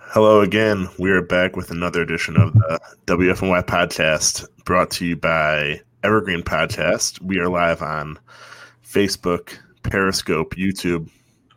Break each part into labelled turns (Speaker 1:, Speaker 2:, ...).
Speaker 1: Hello again. We are back with another edition of the WFNY podcast brought to you by Evergreen Podcast. We are live on Facebook, Periscope, YouTube.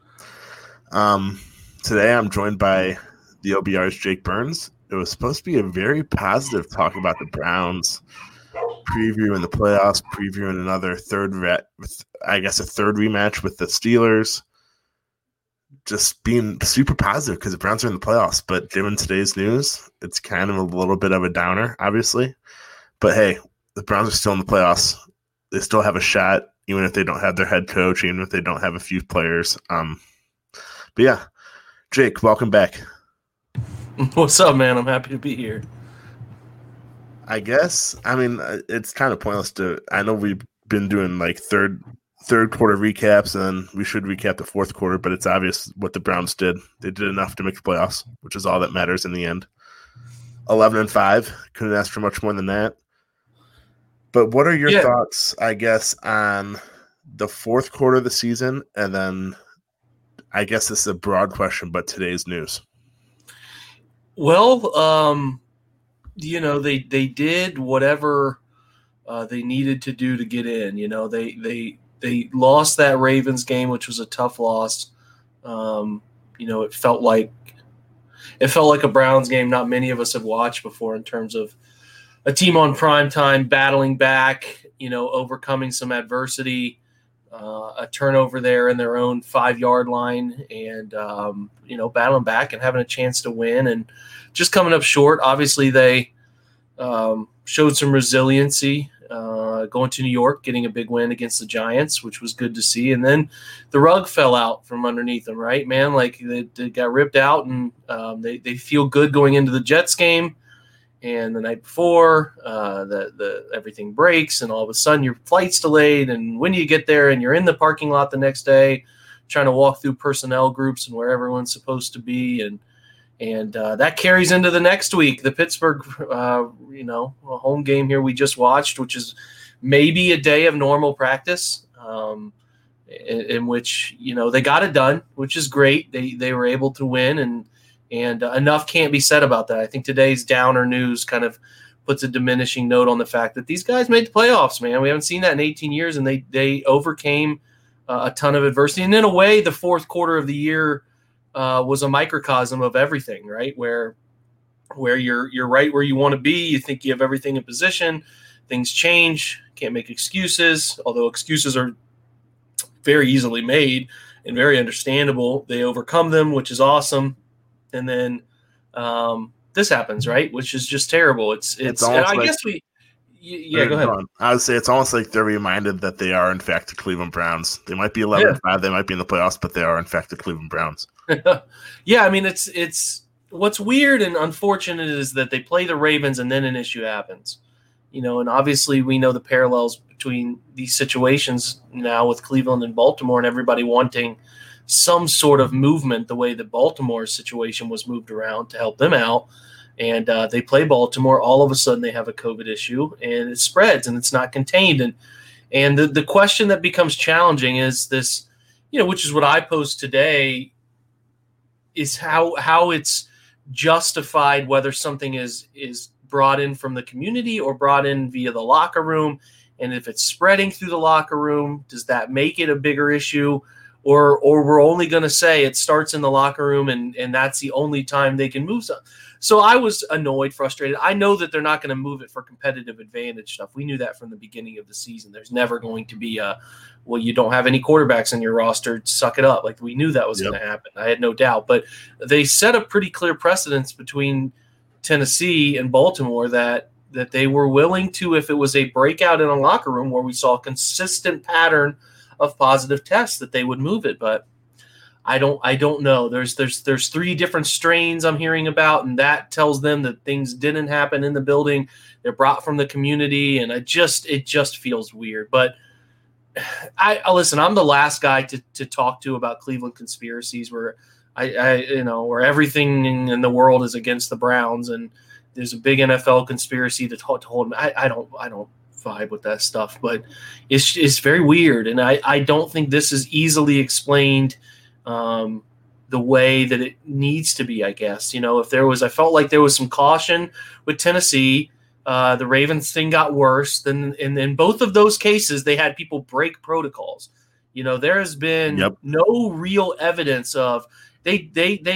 Speaker 1: Today I'm joined by the OBR's Jake Burns. It was supposed to be a very positive talk about the Browns, previewing the playoffs, previewing another a third rematch with the Steelers. Just being super positive because the Browns are in the playoffs. But given today's news, it's kind of a little bit of a downer, obviously. But hey, the Browns are still in the playoffs. They still have a shot, even if they don't have their head coach, even if they don't have a few players. But yeah, Jake, welcome back.
Speaker 2: What's up, man? I'm happy to be here.
Speaker 1: I guess, it's kind of pointless I know we've been doing like third quarter recaps, and we should recap the fourth quarter, but it's obvious what the Browns did. They did enough to make the playoffs, which is all that matters in the end. 11-5, couldn't ask for much more than that. But what are your thoughts, I guess, on the fourth quarter of the season? And then I guess this is a broad question, but today's news.
Speaker 2: Well, they did whatever they needed to do to get in. They lost that Ravens game, which was a tough loss. It felt like a Browns game not many of us have watched before in terms of a team on prime time battling back, overcoming some adversity, a turnover there in their own 5-yard line, and battling back and having a chance to win, and just coming up short. Obviously, they showed some resiliency. Going to New York, getting a big win against the Giants, which was good to see. And then the rug fell out from underneath them, right, man? Like they got ripped out, and they feel good going into the Jets game. And the night before, everything breaks, and all of a sudden your flight's delayed. And when you get there and you're in the parking lot the next day, trying to walk through personnel groups and where everyone's supposed to be, and that carries into the next week. The Pittsburgh, a home game here we just watched, which is maybe a day of normal practice, in which they got it done, which is great. They were able to win, and enough can't be said about that. I think today's downer news kind of puts a diminishing note on the fact that these guys made the playoffs, man. We haven't seen that in 18 years, and they overcame a ton of adversity. And in a way, the fourth quarter of the year was a microcosm of everything, right? Where you're right where you want to be. You think you have everything in position. Things change. Can't make excuses, although excuses are very easily made and very understandable. They overcome them, which is awesome. And then this happens, right? Which is just terrible. It's I guess we. Yeah, go ahead.
Speaker 1: I would say it's almost like they're reminded that they are, in fact, the Cleveland Browns. They might be 11-5, they might be in the playoffs, but they are, in fact, the Cleveland Browns.
Speaker 2: Yeah, I mean, it's what's weird and unfortunate is that they play the Ravens and then an issue happens. And obviously we know the parallels between these situations now with Cleveland and Baltimore, and everybody wanting some sort of movement the way that Baltimore's situation was moved around to help them out. And they play Baltimore. All of a sudden, they have a COVID issue, and it spreads, and it's not contained. And the question that becomes challenging is this, which is what I posed today, is how it's justified whether something is brought in from the community or brought in via the locker room. And if it's spreading through the locker room, does that make it a bigger issue? Or we're only going to say it starts in the locker room, and that's the only time they can move something. So I was annoyed, frustrated. I know that they're not going to move it for competitive advantage stuff. We knew that from the beginning of the season. There's never going to be you don't have any quarterbacks in your roster, suck it up. Like, we knew that was going to happen. I had no doubt. But they set a pretty clear precedence between Tennessee and Baltimore that they were willing to, if it was a breakout in a locker room where we saw a consistent pattern of positive tests, that they would move it. But I don't know. There's 3 different strains I'm hearing about, and that tells them that things didn't happen in the building. They're brought from the community, and it just feels weird. But I listen, I'm the last guy to talk to about Cleveland conspiracies where where everything in the world is against the Browns, and there's a big NFL conspiracy to hold them. I don't vibe with that stuff, but it's very weird, and I don't think this is easily explained the way that it needs to be, I guess. I felt like there was some caution with Tennessee. The Ravens thing got worse. Then, and in both of those cases, they had people break protocols. There has been no real evidence of they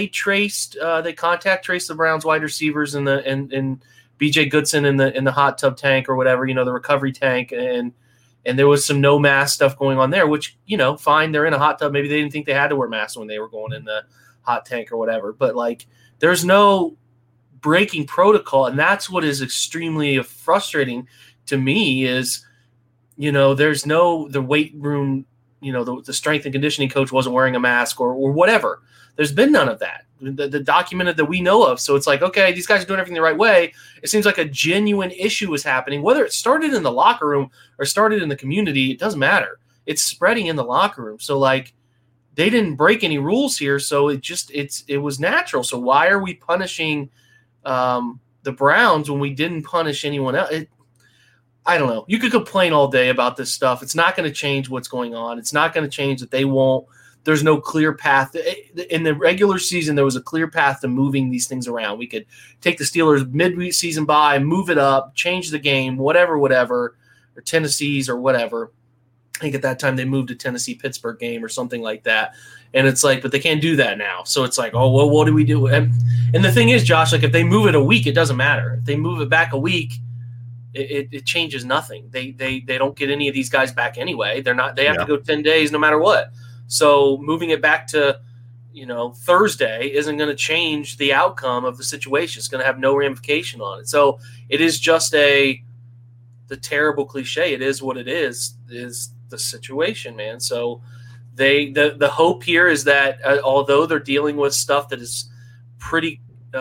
Speaker 2: contact traced the Browns wide receivers and BJ Goodson in the hot tub tank or whatever, the recovery tank, and there was some no mask stuff going on there, which, fine, they're in a hot tub. Maybe they didn't think they had to wear masks when they were going in the hot tank or whatever. But like, there's no breaking protocol, and that's what is extremely frustrating to me is, there's no the weight room, the strength and conditioning coach wasn't wearing a mask or whatever. There's been none of that. The documented that we know of. So it's like, okay, these guys are doing everything the right way. It seems like a genuine issue is happening. Whether it started in the locker room or started in the community, it doesn't matter. It's spreading in the locker room. So like, they didn't break any rules here. So it was natural. So why are we punishing the Browns when we didn't punish anyone else? I don't know. You could complain all day about this stuff. It's not going to change what's going on. It's not going to change that they won't. There's no clear path. In the regular season, there was a clear path to moving these things around. We could take the Steelers mid-season bye, move it up, change the game, whatever, or Tennessee's or whatever. I think at that time they moved to Tennessee-Pittsburgh game or something like that. And it's like, but they can't do that now. So it's like, oh, well, what do we do? And the thing is, Josh, like if they move it a week, it doesn't matter. If they move it back a week, it changes nothing. They don't get any of these guys back anyway. They have to go 10 days no matter what. So moving it back to, Thursday isn't going to change the outcome of the situation. It's going to have no ramification on it. So it is just the terrible cliche. It is what it is the situation, man. So the hope here is that although they're dealing with stuff that is pretty,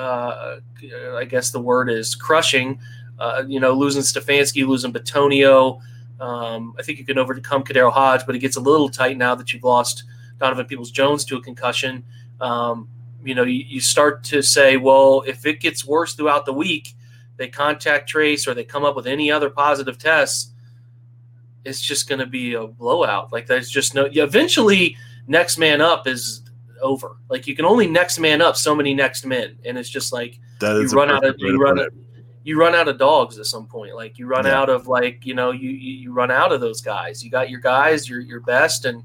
Speaker 2: I guess the word is crushing, losing Stefanski, losing Bitonio. I think you can overcome Kadero Hodge, but it gets a little tight now that you've lost Donovan Peoples-Jones to a concussion. You start to say, well, if it gets worse throughout the week, they contact trace or they come up with any other positive tests, it's just going to be a blowout. Like there's just eventually next man up is over. Like you can only next man up so many next men. And it's just like you run out of dogs at some point. Like you run out of you run out of those guys. You got your guys, your best, and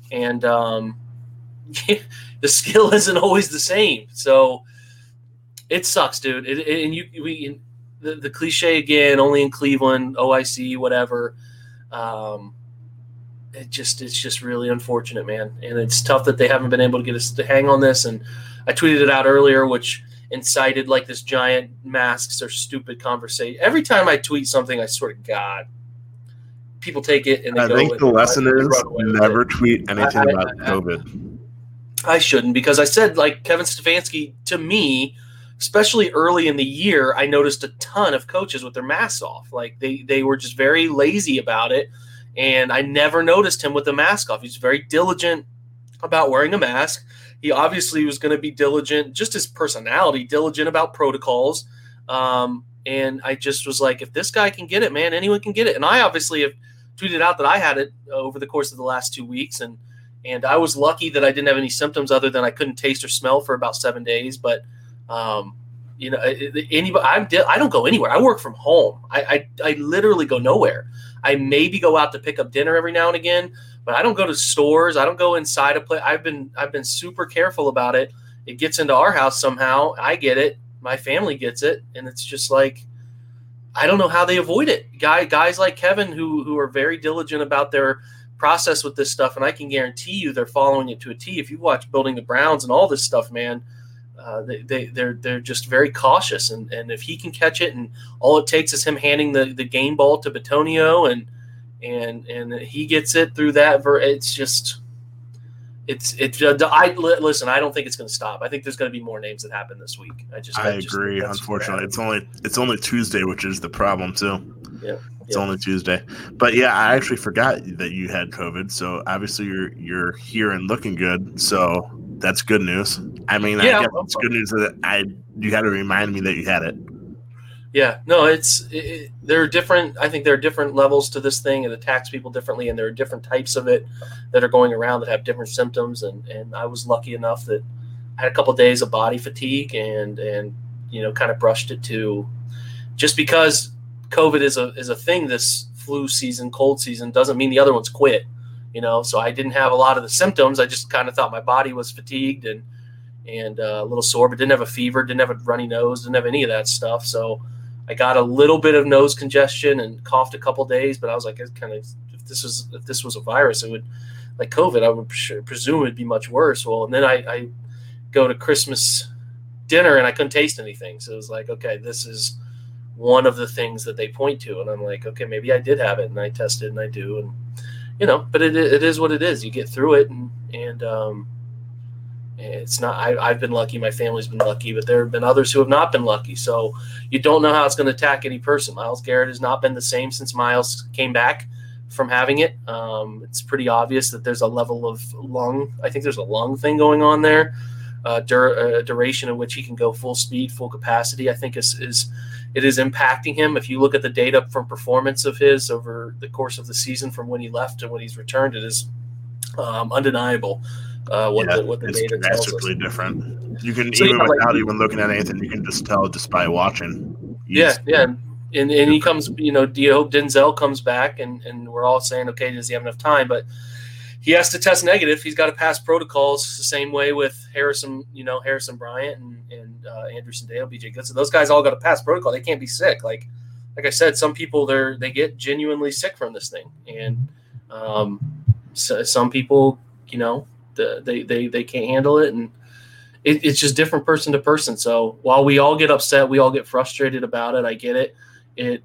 Speaker 2: the skill isn't always the same. So it sucks, dude. The cliche again, only in Cleveland, OIC, whatever. It's just really unfortunate, man. And it's tough that they haven't been able to get us to hang on this. And I tweeted it out earlier, which incited like this giant masks are stupid conversation. Every time I tweet something, I swear to God, people take it and they go. I think
Speaker 1: the lesson is never tweet anything about COVID.
Speaker 2: I shouldn't, because I said, like, Kevin Stefanski, to me, especially early in the year, I noticed a ton of coaches with their masks off. Like they were just very lazy about it. And I never noticed him with the mask off. He's very diligent about wearing a mask. He obviously was going to be diligent, just his personality, diligent about protocols. And I just was like, if this guy can get it, man, anyone can get it. And I obviously have tweeted out that I had it over the course of the last 2 weeks. And I was lucky that I didn't have any symptoms other than I couldn't taste or smell for about 7 days. But, I don't go anywhere. I work from home. I literally go nowhere. I maybe go out to pick up dinner every now and again, but I don't go to stores. I don't go inside a place. I've been super careful about it. It gets into our house somehow. I get it. My family gets it. And it's just like, I don't know how they avoid it. Guys like Kevin who are very diligent about their process with this stuff. And I can guarantee you they're following it to a T. If you watch Building the Browns and all this stuff, man, they're just very cautious, and if he can catch it, and all it takes is him handing the game ball to Bitonio, and he gets it through that. Listen. I don't think it's going to stop. I think there's going to be more names that happen this week. I
Speaker 1: agree. Unfortunately, it's only Tuesday, which is the problem too.
Speaker 2: Yeah.
Speaker 1: It's only Tuesday. But yeah, I actually forgot that you had COVID. So obviously you're here and looking good. So that's good news. I mean, I guess it's good news that you had to remind me that you had it.
Speaker 2: Yeah, no, there are different. I think there are different levels to this thing. It attacks people differently, and there are different types of it that are going around that have different symptoms. And I was lucky enough that had a couple of days of body fatigue and kind of brushed it to just because COVID is a thing this flu season, cold season, doesn't mean the other ones quit, so I didn't have a lot of the symptoms. I just kind of thought my body was fatigued and a little sore, but didn't have a fever, didn't have a runny nose, didn't have any of that stuff. So I got a little bit of nose congestion and coughed a couple days, but I was like, if this was a virus, it would, like COVID, I would presume it'd be much worse. Well, and then I go to Christmas dinner and I couldn't taste anything. So it was like, okay, this is one of the things that they point to. And I'm like, okay, maybe I did have it, and I tested and I do. And, but it is what it is. You get through it. And it's not, I've been lucky. My family's been lucky, but there have been others who have not been lucky. So you don't know how it's going to attack any person. Myles Garrett has not been the same since Myles came back from having it. It's pretty obvious that there's a level of I think there's a lung thing going on there. Duration in which he can go full speed, full capacity, I think it is impacting him. If you look at the data from performance of his over the course of the season from when he left to when he's returned, it is undeniable what the data tells us. It's
Speaker 1: drastically different. You can without even looking at anything, you can just tell just by watching.
Speaker 2: And he comes, do you hope Denzel comes back? And we're all saying, okay, does he have enough time? But he has to test negative. He's got to pass protocols the same way with Harrison Bryant and Andrew Sendejo, BJ Goodson. Those guys all got to pass protocol. They can't be sick. Like I said, some people they get genuinely sick from this thing, and so some people, they can't handle it, and it's just different person to person. So while we all get upset, we all get frustrated about it. I get it.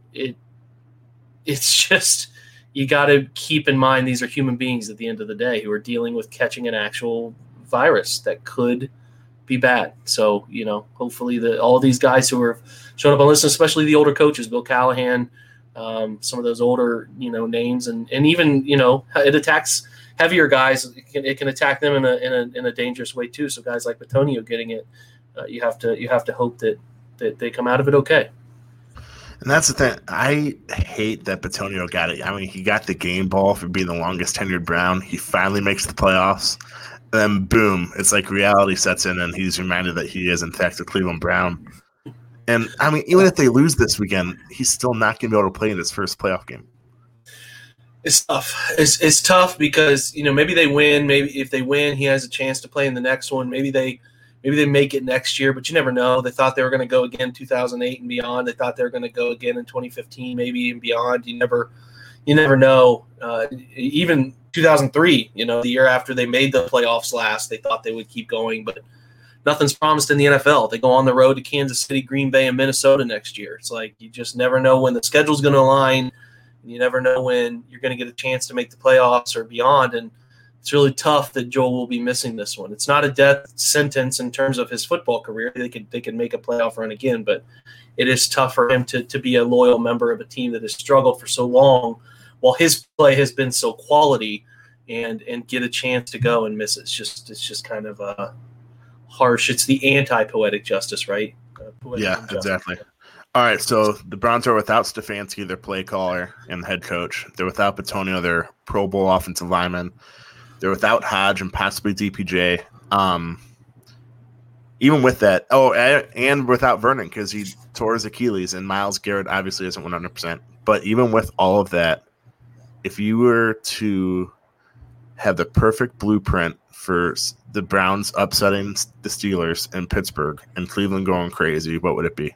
Speaker 2: It's just. You got to keep in mind these are human beings at the end of the day who are dealing with catching an actual virus that could be bad. So, hopefully all these guys who are showing up on lists, especially the older coaches, Bill Callahan, some of those older, names, and even, it attacks heavier guys. It can attack them in a dangerous way too. So guys like Bitonio getting it, you have to hope that they come out of it okay.
Speaker 1: And that's the thing. I hate that Bitonio got it. I mean, he got the game ball for being the longest tenured Brown. He finally makes the playoffs. And then, boom, it's like reality sets in, and he's reminded that he is, in fact, a Cleveland Brown. And, I mean, even if they lose this weekend, he's still not going to be able to play in his first playoff game.
Speaker 2: It's tough. It's tough because, maybe they win. Maybe if they win, he has a chance to play in the next one. Maybe they make it next year, but you never know. They thought they were going to go again 2008 and beyond. They thought they were going to go again in 2015, maybe and beyond. You never know. Even 2003, the year after they made the playoffs last, they thought they would keep going, but nothing's promised in the NFL. They go on the road to Kansas City, Green Bay, and Minnesota next year. It's like you just never know when the schedule's going to align. And you never know when you're going to get a chance to make the playoffs or beyond. And it's really tough that Joel will be missing this one. It's not a death sentence in terms of his football career. They could make a playoff run again, but it is tough for him to be a loyal member of a team that has struggled for so long while his play has been so quality and get a chance to go and miss it. It's just kind of harsh. It's the anti-poetic justice, right?
Speaker 1: Justice. Exactly. All right, so the Browns are without Stefanski, their play caller and head coach. They're without Bitonio, their Pro Bowl offensive lineman. They're without Hodge and possibly DPJ. Even with that, and without Vernon because he tore his Achilles, and Myles Garrett obviously isn't 100%. But even with all of that, if you were to have the perfect blueprint for the Browns upsetting the Steelers in Pittsburgh and Cleveland going crazy, what would it be?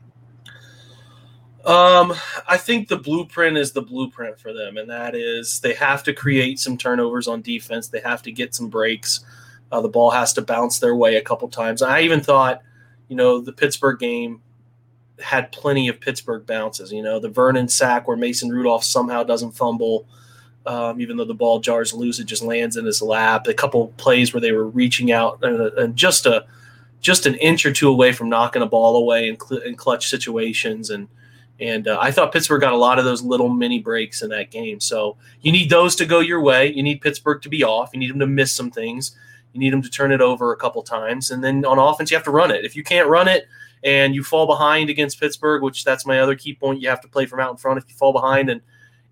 Speaker 2: I think the blueprint is the blueprint for them, and that is they have to create some turnovers on defense. They have to get some breaks. The ball has to bounce their way a couple times. I even thought, the Pittsburgh game had plenty of Pittsburgh bounces. The Vernon sack where Mason Rudolph somehow doesn't fumble, even though the ball jars loose, it just lands in his lap. A couple plays where they were reaching out and just an inch or two away from knocking a ball away in clutch situations. And I thought Pittsburgh got a lot of those little mini breaks in that game. So you need those to go your way. You need Pittsburgh to be off. You need them to miss some things. You need them to turn it over a couple times. And then on offense, you have to run it. If you can't run it and you fall behind against Pittsburgh, which that's my other key point, you have to play from out in front. If you fall behind and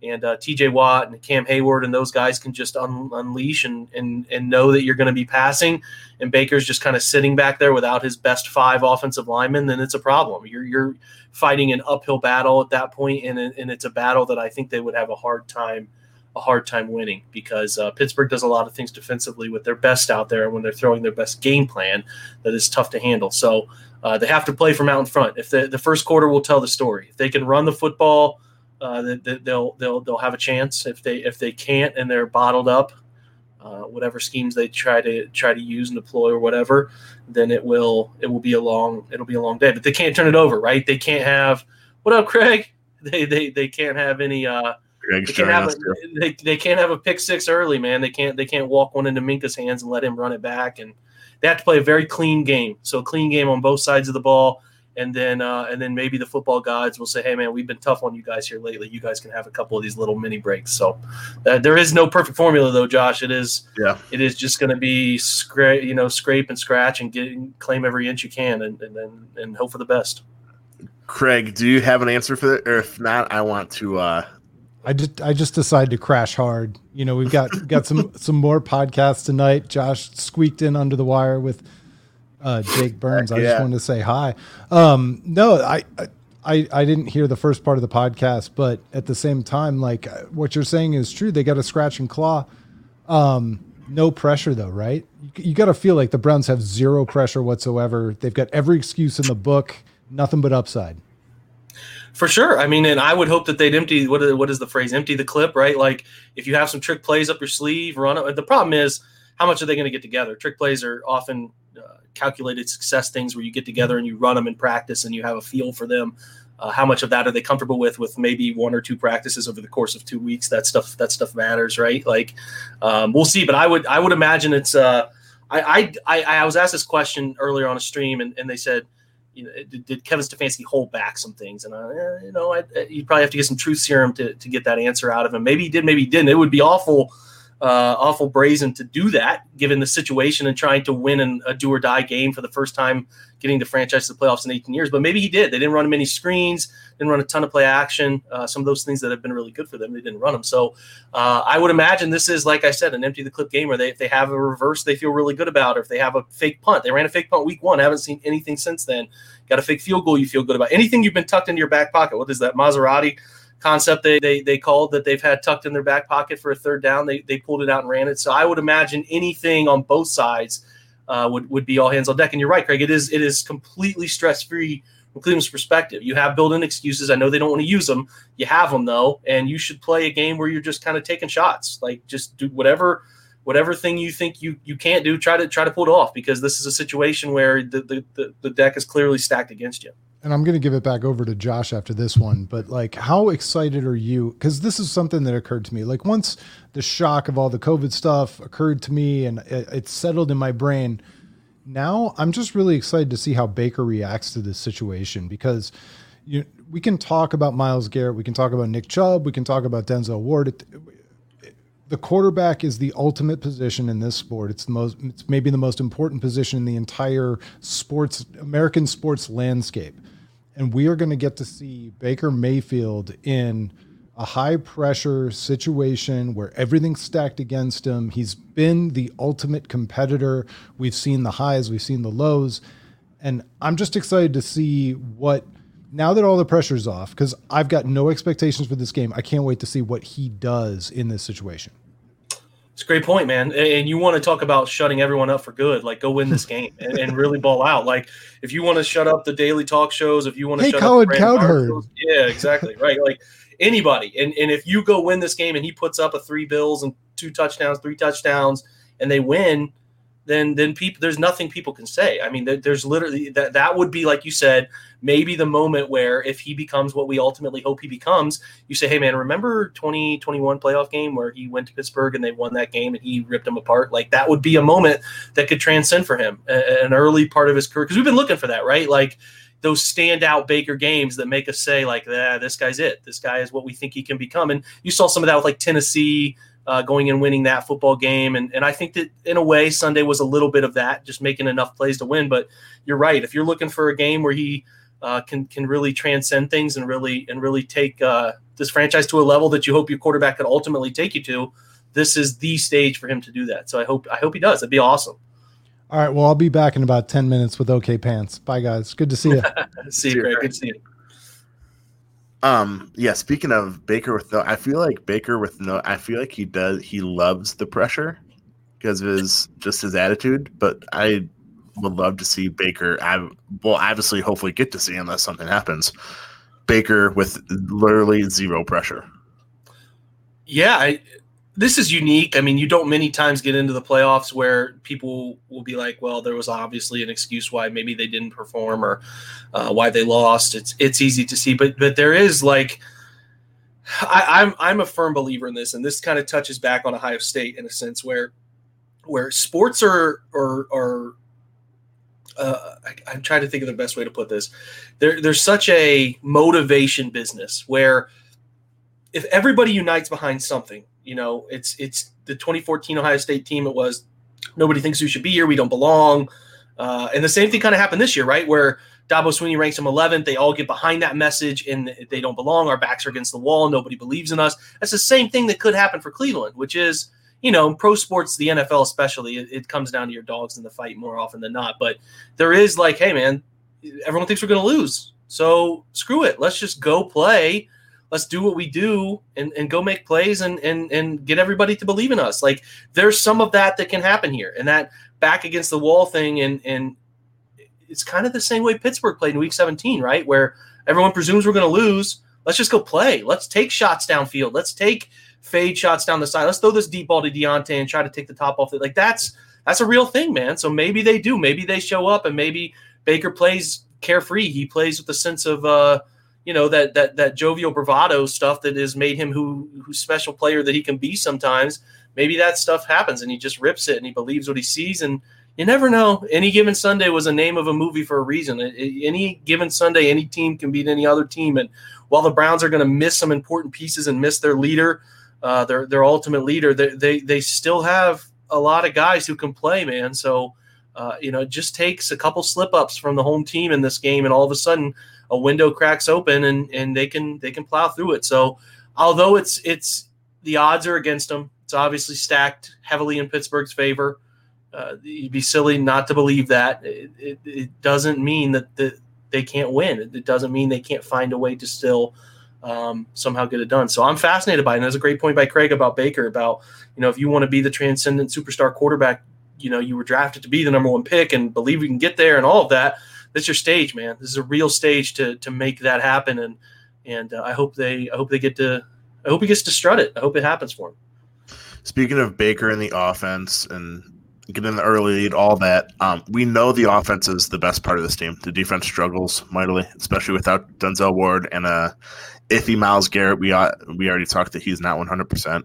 Speaker 2: and T.J. Watt and Cam Hayward and those guys can just unleash and know that you're going to be passing, and Baker's just kind of sitting back there without his best 5 offensive linemen, then it's a problem. You're fighting an uphill battle at that point, and it's a battle that I think they would have a hard time winning, because Pittsburgh does a lot of things defensively with their best out there, and when they're throwing their best game plan, that is tough to handle. So they have to play from out in front. If the first quarter will tell the story. If they can run the football, they'll have a chance. If they can't and they're bottled up, whatever schemes they try to use and deploy or whatever, then it'll be a long day. But they can't turn it over, right? They can't have, what up, Craig? They can't have any. They can't have a pick six early, man. They can't walk one into Minka's hands and let him run it back, and they have to play a very clean game. So a clean game on both sides of the ball. And then maybe the football gods will say, hey, man, we've been tough on you guys here lately. You guys can have a couple of these little mini breaks. So there is no perfect formula, though, Josh. It is just going to be scrape and scratch and claim every inch you can and hope for the best.
Speaker 1: Craig, do you have an answer for that? Or if not, I want to
Speaker 3: I just decided to crash hard. We've got some more podcasts tonight. Josh squeaked in under the wire with Jake Burns. I just wanted to say hi. No, I didn't hear the first part of the podcast, but at the same time, like what you're saying is true. They got to scratch and claw. No pressure though, right? You got to feel like the Browns have zero pressure whatsoever. They've got every excuse in the book, nothing but upside.
Speaker 2: For sure. I mean, and I would hope that they'd empty, what is the phrase? Empty the clip, right? Like if you have some trick plays up your sleeve, run it. The problem is, how much are they going to get together? Trick plays are often calculated success things where you get together and you run them in practice and you have a feel for them. How much of that are they comfortable with maybe 1 or 2 practices over the course of 2 weeks? That stuff matters, right? Like we'll see, but I would imagine it's I was asked this question earlier on a stream and they said, did Kevin Stefanski hold back some things? And you probably have to get some truth serum to get that answer out of him. Maybe he did, maybe he didn't. It would be awful brazen to do that, given the situation and trying to win a do or die game for the first time, getting the franchise to the playoffs in 18 years. But maybe he did. They didn't run many screens, didn't run a ton of play action. Some of those things that have been really good for them, they didn't run them. So I would imagine this is, like I said, an empty the clip game where if they have a reverse they feel really good about, or if they have a fake punt. They ran a fake punt week 1. Haven't seen anything since then. Got a fake field goal you feel good about. Anything you've been tucked into your back pocket. What is that Maserati concept they called that they've had tucked in their back pocket for a third down? They pulled it out and ran it. So I would imagine anything on both sides would be all hands on deck. And you're right, Craig. It is completely stress-free from Cleveland's perspective. You have built-in excuses. I know they don't want to use them. You have them, though, and you should play a game where you're just kind of taking shots. Like, just do whatever thing you think you can't do, try to pull it off, because this is a situation where the deck is clearly stacked against you.
Speaker 3: And I'm going to give it back over to Josh after this one, but like, how excited are you? Because this is something that occurred to me. Like, once the shock of all the COVID stuff occurred to me and it settled in my brain, now I'm just really excited to see how Baker reacts to this situation, because we can talk about Myles Garrett, we can talk about Nick Chubb, we can talk about Denzel Ward. The quarterback is the ultimate position in this sport. It's maybe the most important position in the entire American sports landscape. And we are going to get to see Baker Mayfield in a high pressure situation where everything's stacked against him. He's been the ultimate competitor. We've seen the highs, we've seen the lows. And I'm just excited to see now that all the pressure's off, because I've got no expectations for this game. I can't wait to see what he does in this situation.
Speaker 2: It's a great point, man. And you want to talk about shutting everyone up for good, like go win this game and really ball out. Like if you want to shut up the daily talk shows, if you want to shut
Speaker 3: Colin
Speaker 2: up
Speaker 3: Cowherd.
Speaker 2: Yeah, exactly. Right. Like anybody. And if you go win this game and he puts up a 3 bills and 2 touchdowns, 3 touchdowns, and they win, then people, there's nothing people can say. I mean, there's literally that would be, like you said, maybe the moment where if he becomes what we ultimately hope he becomes, you say, hey man, remember 2021 playoff game where he went to Pittsburgh and they won that game and he ripped them apart? Like that would be a moment that could transcend for him, an early part of his career. Cause we've been looking for that, right? Like those standout Baker games that make us say like, this guy's it. This guy is what we think he can become. And you saw some of that with like Tennessee, going and winning that football game. And I think that in a way Sunday was a little bit of that, just making enough plays to win. But you're right. If you're looking for a game where he can really transcend things and really take this franchise to a level that you hope your quarterback could ultimately take you to, this is the stage for him to do that. So I hope he does. That'd be awesome.
Speaker 3: All right. Well, I'll be back in about 10 minutes with OK Pants. Bye, guys. Good to see you.
Speaker 2: See you, Greg. Good to see you.
Speaker 1: Yeah, speaking of Baker I feel like he loves the pressure because of his attitude, but I would love to see Baker. Obviously, hopefully get to see, unless something happens, Baker with literally zero pressure.
Speaker 2: Yeah, this is unique. I mean, you don't many times get into the playoffs where people will be like, well, there was obviously an excuse why maybe they didn't perform or why they lost. It's easy to see, but there is like, I'm a firm believer in this, and this kind of touches back on Ohio State in a sense where sports are I'm trying to think of the best way to put this. There's such a motivation business where if everybody unites behind something, it's the 2014 Ohio State team. It was nobody thinks we should be here. We don't belong. And the same thing kind of happened this year, right? Where Dabo Swinney ranks them 11th. They all get behind that message and they don't belong. Our backs are against the wall. Nobody believes in us. That's the same thing that could happen for Cleveland, which is, pro sports, the NFL especially, it comes down to your dogs in the fight more often than not. But there is like, hey, man, everyone thinks we're going to lose. So screw it. Let's just go play. Let's do what we do and go make plays and get everybody to believe in us. Like there's some of that can happen here, and that back against the wall thing. And it's kind of the same way Pittsburgh played in week 17, right? Where everyone presumes we're going to lose. Let's just go play. Let's take shots downfield. Let's take fade shots down the side. Let's throw this deep ball to Deontay and try to take the top off it. Like that's a real thing, man. So maybe they do. Maybe they show up and maybe Baker plays carefree. He plays with a sense of, that jovial bravado stuff that has made him who's special player that he can be sometimes. Maybe that stuff happens and he just rips it and he believes what he sees. And you never know. Any Given Sunday was a name of a movie for a reason. Any given Sunday, any team can beat any other team. And while the Browns are going to miss some important pieces and miss their leader, their ultimate leader, they still have a lot of guys who can play, man. So, it just takes a couple slip-ups from the home team in this game, and all of a sudden a window cracks open and they can plow through it. So although it's the odds are against them, it's obviously stacked heavily in Pittsburgh's favor. You'd be silly not to believe that. It doesn't mean that they can't win. It doesn't mean they can't find a way to still somehow get it done. So I'm fascinated by it. And there's a great point by Craig about Baker about, if you want to be the transcendent superstar quarterback, you were drafted to be the number one pick and believe you can get there and all of that. That's your stage, man. This is a real stage to make that happen. And I hope he gets to strut it. I hope it happens for him.
Speaker 1: Speaking of Baker and the offense and getting the early lead, all that, we know the offense is the best part of this team. The defense struggles mightily, especially without Denzel Ward and iffy Myles Garrett. We already talked that he's not 100%.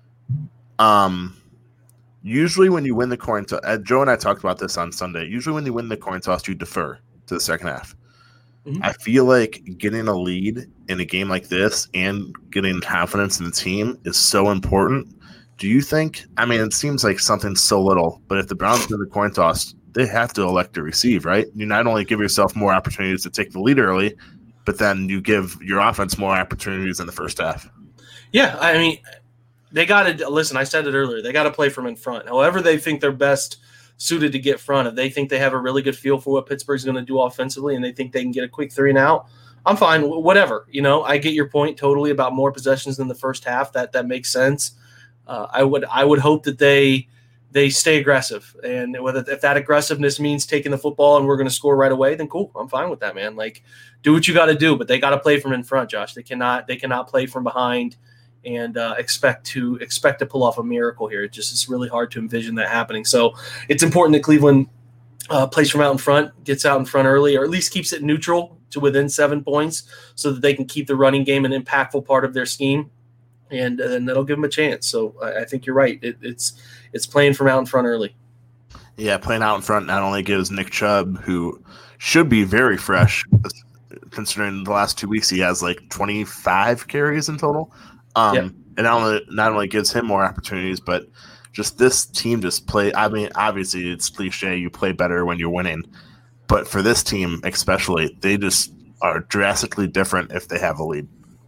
Speaker 1: Usually when you win the coin toss, Joe and I talked about this on Sunday. Usually when you win the coin toss, you defer to the second half. Mm-hmm. I feel like getting a lead in a game like this and getting confidence in the team is so important. Do you think? I mean, it seems like something so little, but if the Browns win the coin toss, they have to elect to receive, right? You not only give yourself more opportunities to take the lead early, but then you give your offense more opportunities in the first half.
Speaker 2: Yeah, I mean, they got to listen. I said it earlier. They got to play from in front. However, they think they're best suited to get front. If they think they have a really good feel for what Pittsburgh's going to do offensively, and they think they can get a quick 3 and out, I'm fine. Whatever. I get your point totally about more possessions than the first half. That makes sense. I would hope that they stay aggressive, and if that aggressiveness means taking the football and we're going to score right away, then cool. I'm fine with that, man. Like, do what you got to do, but they got to play from in front, Josh. They cannot play from behind and expect to pull off a miracle here. It's really hard to envision that happening. So it's important that Cleveland plays from out in front, gets out in front early, or at least keeps it neutral to within 7 points, so that they can keep the running game an impactful part of their scheme. And that'll give them a chance. So I think you're right. It's playing from out in front early.
Speaker 1: Yeah, playing out in front not only gives Nick Chubb, who should be very fresh, considering the last 2 weeks he has like 25 carries in total. And not only gives him more opportunities, but just this team just play. I mean, obviously it's cliche, you play better when you're winning. But for this team especially, they just are drastically different if they have a lead.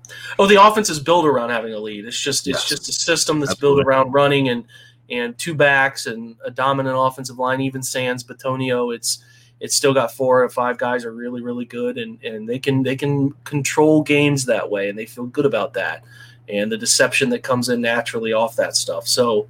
Speaker 2: Oh, the offense is built around having a lead. It's just a system that's built around running and two backs and a dominant offensive line. Even sans Bitonio, it's still got 4 or 5 guys are really, really good, and they can control games that way, and they feel good about that. And the deception that comes in naturally off that stuff. So,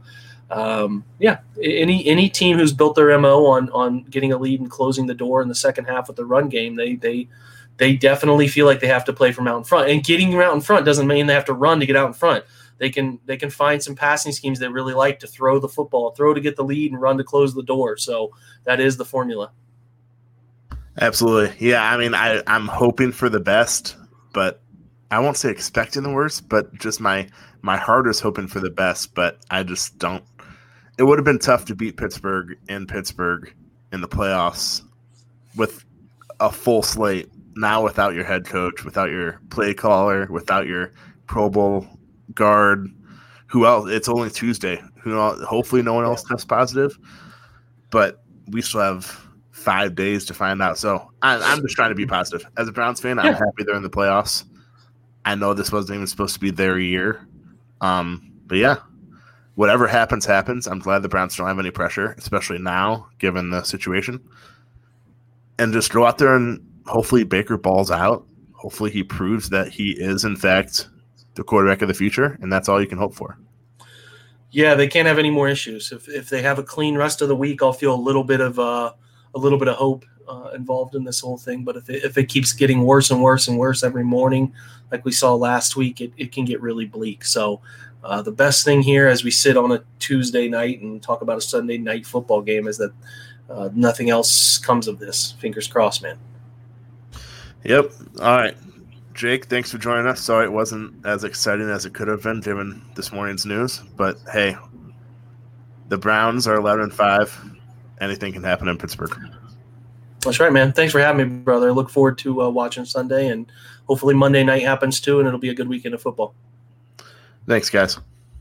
Speaker 2: any team who's built their MO on getting a lead and closing the door in the second half with the run game, they definitely feel like they have to play from out in front. And getting out in front doesn't mean they have to run to get out in front. They can find some passing schemes they really like to throw the football, throw to get the lead, and run to close the door. So that is the formula.
Speaker 1: Absolutely. Yeah, I mean, I'm hoping for the best, but I won't say expecting the worst, but just my heart is hoping for the best, but I just don't. It would have been tough to beat Pittsburgh in the playoffs with a full slate. Now without your head coach, without your play caller, without your Pro Bowl guard, who else? It's only Tuesday. Hopefully no one else tests positive, but we still have 5 days to find out. So I'm just trying to be positive. As a Browns fan, I'm happy they're in the playoffs. I know this wasn't even supposed to be their year. But yeah, whatever happens. I'm glad the Browns don't have any pressure, especially now, given the situation. And just go out there and hopefully Baker balls out. Hopefully he proves that he is, in fact, the quarterback of the future, and that's all you can hope for.
Speaker 2: Yeah, they can't have any more issues. If they have a clean rest of the week, I'll feel a little bit of hope involved in this whole thing. But if it keeps getting worse and worse and worse every morning, like we saw last week, it can get really bleak. So the best thing here as we sit on a Tuesday night and talk about a Sunday night football game is that nothing else comes of this. Fingers crossed, man.
Speaker 1: Yep. All right. Jake, thanks for joining us. Sorry it wasn't as exciting as it could have been given this morning's news. But, hey, the Browns are 11-5. Anything can happen in Pittsburgh.
Speaker 2: That's right, man. Thanks for having me, brother. I look forward to watching Sunday, and hopefully Monday night happens too, and it'll be a good weekend of football.
Speaker 1: Thanks, guys.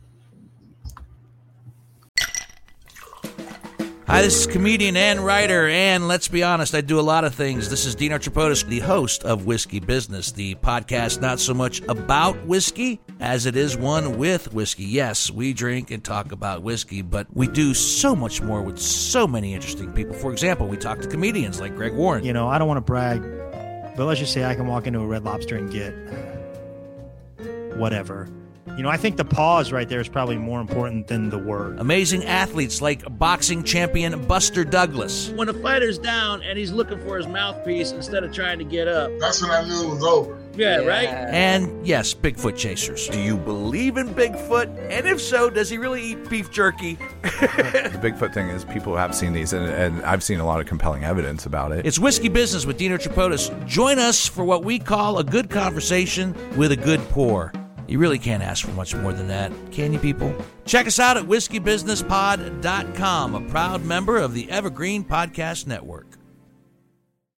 Speaker 4: Hi, this is comedian and writer, and let's be honest, I do a lot of things. This is Dino Tripodis, the host of Whiskey Business, the podcast not so much about whiskey as it is one with whiskey. Yes, we drink and talk about whiskey, but we do so much more with so many interesting people. For example, we talk to comedians like Greg Warren.
Speaker 5: You know, I don't want to brag, but let's just say I can walk into a Red Lobster and get whatever. You know, I think the pause right there is probably more important than the word.
Speaker 4: Amazing athletes like boxing champion Buster Douglas. When a fighter's down and he's looking for his mouthpiece instead of trying to get up.
Speaker 6: That's when I knew it was over.
Speaker 4: Yeah, right? And yes, Bigfoot chasers. Do you believe in Bigfoot? And if so, does he really eat beef jerky?
Speaker 7: The Bigfoot thing is people have seen these, and I've seen a lot of compelling evidence about it.
Speaker 4: It's Whiskey Business with Dino Tripodis. Join us for what we call a good conversation with a good pour. You really can't ask for much more than that, can you, people? Check us out at whiskeybusinesspod.com, a proud member of the Evergreen Podcast Network.